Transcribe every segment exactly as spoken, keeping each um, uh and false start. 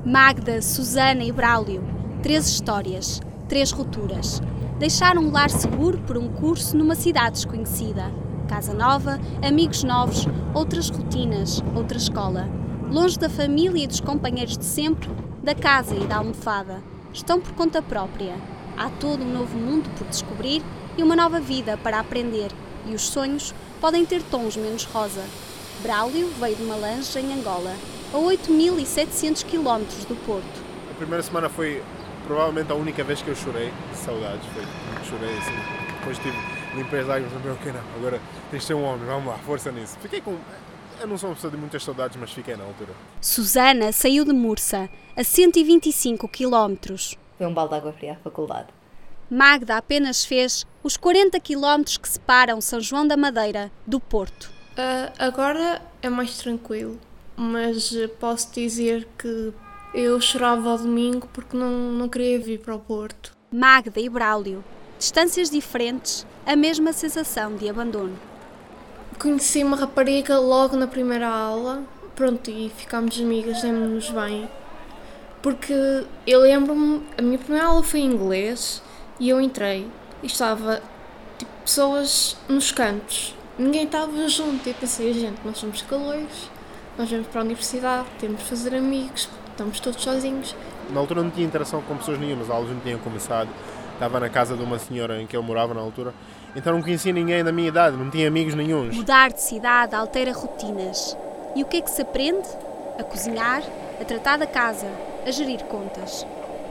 Magda, Susana e Braulio. Três histórias, três rupturas. Deixaram um lar seguro por um curso numa cidade desconhecida. Casa nova, amigos novos, outras rotinas, outra escola. Longe da família e dos companheiros de sempre, da casa e da almofada. Estão por conta própria. Há todo um novo mundo por descobrir e uma nova vida para aprender. E os sonhos podem ter tons menos rosa. Braulio veio de Malange, em Angola, a oito mil e setecentos quilómetros do Porto. A primeira semana foi provavelmente a única vez que eu chorei. Saudades, foi. Chorei assim. Depois tive limpei as lágrimas, lembrei, ok, não, agora tens de ser um homem, vamos lá, força nisso. Fiquei com... Eu não sou uma pessoa de muitas saudades, mas fiquei na altura. Susana saiu de Mursa, a cento e vinte e cinco quilómetros. Foi um balde de água fria à faculdade. Magda apenas fez os quarenta quilómetros que separam São João da Madeira do Porto. Uh, agora é mais tranquilo, mas posso dizer que eu chorava ao domingo porque não, não queria vir para o Porto. Magda e Braulio, distâncias diferentes, a mesma sensação de abandono. Conheci uma rapariga logo na primeira aula, pronto, e ficámos amigas, demos-nos bem. Porque eu lembro-me, a minha primeira aula foi em inglês e eu entrei e estava, tipo, pessoas nos cantos. Ninguém estava junto e eu pensei, gente, nós somos caloiros, nós vamos para a universidade, temos de fazer amigos, estamos todos sozinhos. Na altura não tinha interação com pessoas nenhumas, as aulas não tinham começado. Estava na casa de uma senhora em que eu morava na altura, então não conhecia ninguém da minha idade, não tinha amigos nenhuns. Mudar de cidade altera rotinas. E o que é que se aprende? A cozinhar, a tratar da casa, a gerir contas.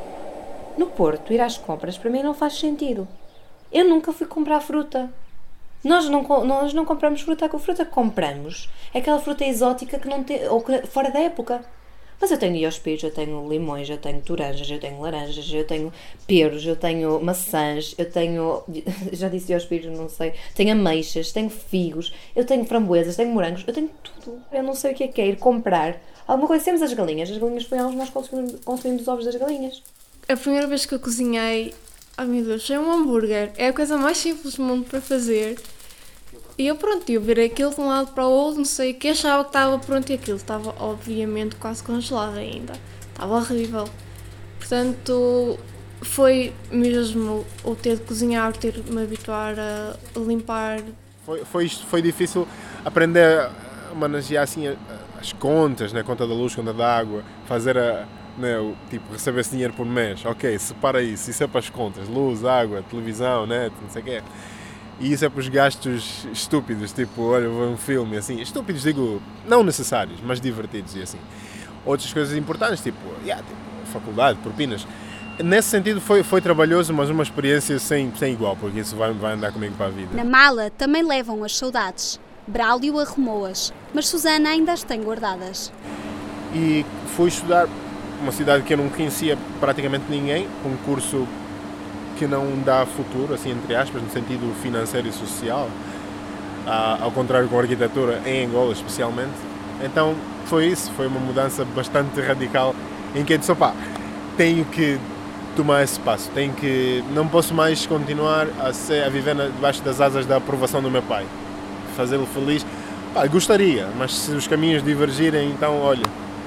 No Porto, ir às compras para mim não faz sentido. Eu nunca fui comprar fruta. Nós não, nós não compramos fruta, a fruta que compramos é aquela fruta exótica que não tem, ou que, fora da época. Mas eu tenho iospires, eu tenho limões, eu tenho toranjas, eu tenho laranjas, eu tenho peros, eu tenho maçãs, eu tenho, já disse iospires, não sei, tenho ameixas, tenho figos, eu tenho framboesas, tenho morangos, eu tenho tudo. Eu não sei o que é que é ir comprar alguma coisa. Temos as galinhas, as galinhas foi onde nós consumimos, consumimos os ovos das galinhas. A primeira vez que eu cozinhei, ai meu Deus, é um hambúrguer, é a coisa mais simples do mundo para fazer. E eu pronto, eu virei aquilo de um lado para o outro, não sei o que, achava que estava pronto e aquilo estava obviamente quase congelado ainda. Estava horrível. Portanto, foi mesmo o ter de cozinhar, ter de me habituar a limpar. Foi, foi, foi difícil aprender a manejar assim as contas, né? Conta da luz, conta da água, fazer a... Né, o, tipo, receber esse dinheiro por mês. Ok, separa isso, isso é para as contas, luz, água, televisão, net, não sei o quê. E isso é para os gastos estúpidos, tipo, olha, vou ver um filme, assim, estúpidos, digo, não necessários, mas divertidos e assim. Outras coisas importantes, tipo, yeah, tipo faculdade, propinas. Nesse sentido foi, foi trabalhoso, mas uma experiência sem, sem igual, porque isso vai, vai andar comigo para a vida. Na mala também levam as saudades. Braulio arrumou-as, mas Susana ainda as tem guardadas. E fui estudar uma cidade que eu não conhecia praticamente ninguém, um curso que não dá futuro, assim, entre aspas, no sentido financeiro e social, ah, ao contrário com a arquitetura, em Angola especialmente. Então foi isso, foi uma mudança bastante radical, em que eu disse, opá, tenho que tomar esse passo, tenho que, não posso mais continuar a, ser, a viver na, debaixo das asas da aprovação do meu pai, fazê-lo feliz. Pá, gostaria, mas se os caminhos divergirem, então, olha,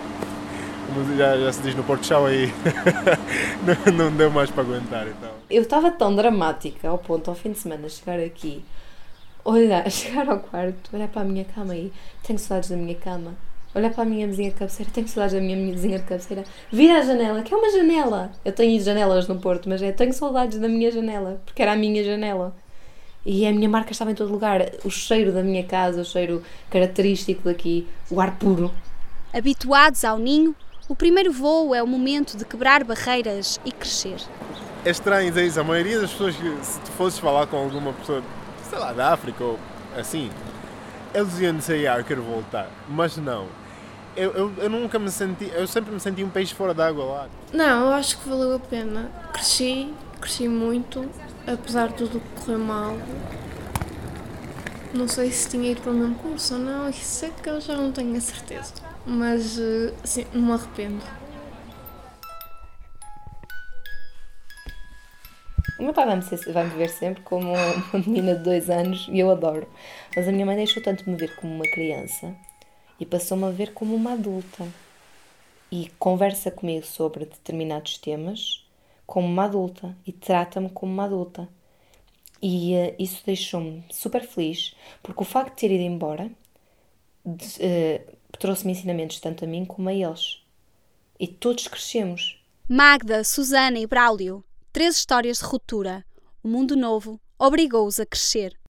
Já, já se diz no Porto Chau aí, não, não deu mais para aguentar, então. Eu estava tão dramática ao ponto, ao fim de semana, chegar aqui, olhar, chegar ao quarto, olhar para a minha cama e tenho saudades da minha cama, olhar para a minha mesinha de cabeceira, tenho saudades da minha mesinha de cabeceira, vir à janela, que é uma janela, eu tenho janelas no Porto, mas é, tenho saudades da minha janela, porque era a minha janela. E a minha marca estava em todo lugar, o cheiro da minha casa, o cheiro característico daqui, o ar puro. Habituados ao ninho, o primeiro voo é o momento de quebrar barreiras e crescer. É estranho, é isso. A maioria das pessoas, que, se tu fosses falar com alguma pessoa, sei lá, da África ou assim, eles diziam assim, ah, eu quero voltar. Mas não. Eu, eu, eu nunca me senti, eu sempre me senti um peixe fora d'água lá. Não, eu acho que valeu a pena. Cresci, cresci muito, apesar de tudo correr mal. Não sei se tinha ido para o mesmo curso ou não, isso é que eu já não tenho a certeza. Mas, assim, não me arrependo. O meu pai vai-me, ser, vai-me ver sempre como uma menina de dois anos e eu adoro. Mas a minha mãe deixou tanto me ver como uma criança e passou-me a ver como uma adulta. e conversa comigo sobre determinados temas como uma adulta e trata-me como uma adulta. E uh, isso deixou-me super feliz, porque o facto de ter ido embora de, uh, trouxe-me ensinamentos tanto a mim como a eles. E todos crescemos. Magda, Susana e Braulio, três histórias de ruptura. O mundo novo obrigou-os a crescer.